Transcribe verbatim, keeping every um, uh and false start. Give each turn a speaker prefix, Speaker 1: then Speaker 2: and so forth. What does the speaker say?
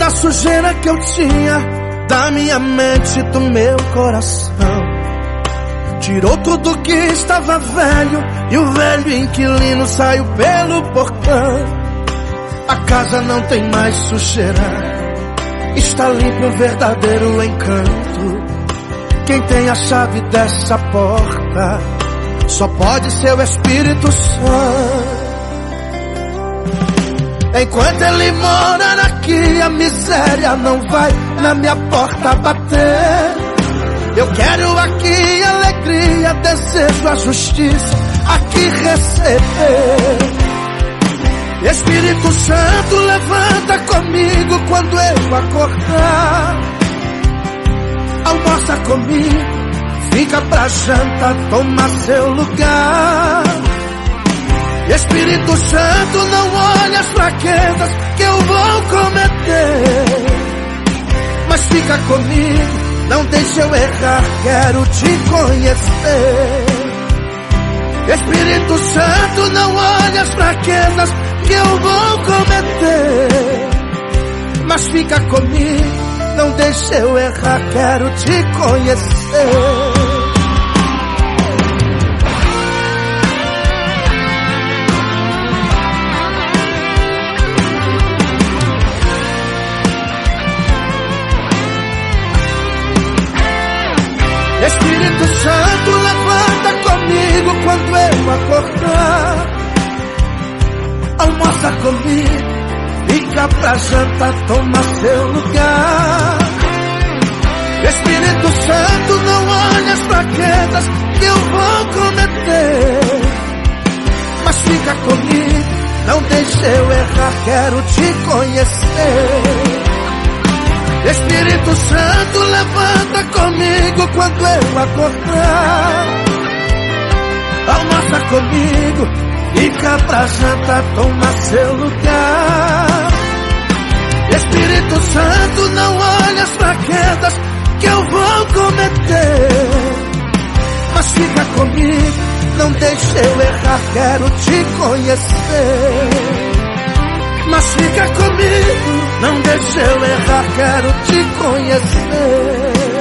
Speaker 1: toda a sujeira que eu tinha da minha mente, do meu coração. Tirou tudo que estava velho e o velho inquilino saiu pelo portão. A casa não tem mais sujeira, está limpo, um verdadeiro encanto. Quem tem a chave dessa porta só pode ser o Espírito Santo. Enquanto ele morar aqui, a miséria não vai na minha porta bater. Eu quero aqui alegria, desejo a justiça aqui receber. Espírito Santo, levanta comigo quando eu acordar. Almoça comigo, fica pra janta, toma seu lugar. Espírito Santo, não olhe as fraquezas que eu vou cometer, mas fica comigo, não deixe eu errar, quero te conhecer. Espírito Santo, não olhe as fraquezas que eu vou cometer, mas fica comigo, não deixe eu errar, quero te conhecer. Espírito Santo, levanta comigo quando eu acordar. Almoça comigo, fica pra janta, toma seu lugar. Espírito Santo, não olhe as fraquezas que eu vou cometer, mas fica comigo, não deixe eu errar, quero te conhecer. Espírito Santo, levanta comigo quando eu acordar. Almoça comigo, fica pra janta, toma seu lugar. Espírito Santo, não olhe as fraquezas que eu vou cometer, mas fica comigo, não deixe eu errar, quero te conhecer. Mas fica comigo, não deixe eu errar, quero te conhecer.